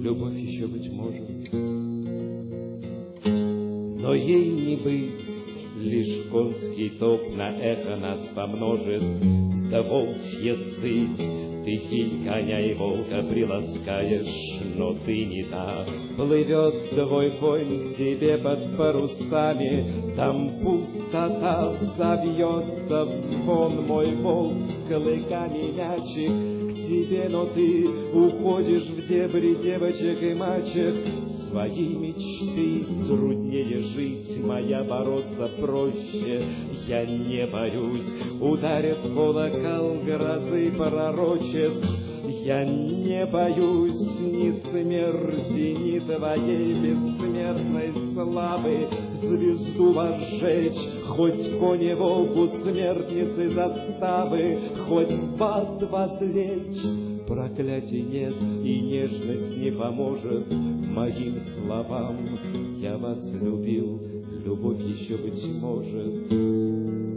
любовь еще, быть может, но ей не быть. Лишь конский топ на эхо нас помножит, да волчья сыть. Ты кинь коня и волка приласкаешь, но ты не та. Плывет твой конь тебе под парусами, там пустота, забьется в звон мой волк с клыками мячик к тебе, но ты уходишь в дебри девочек и мачех. Своей мечты труднее жить, моя бороться проще. Я не боюсь, ударит колокол грозы пророчеств. Я не боюсь ни смерти, ни твоей бессмертной славы. Звезду возжечь, хоть коне волку смертницы заставы, хоть в ад возлечь. Проклятий нет, и нежность не поможет моим словам. Я вас любил, любовь еще, быть может,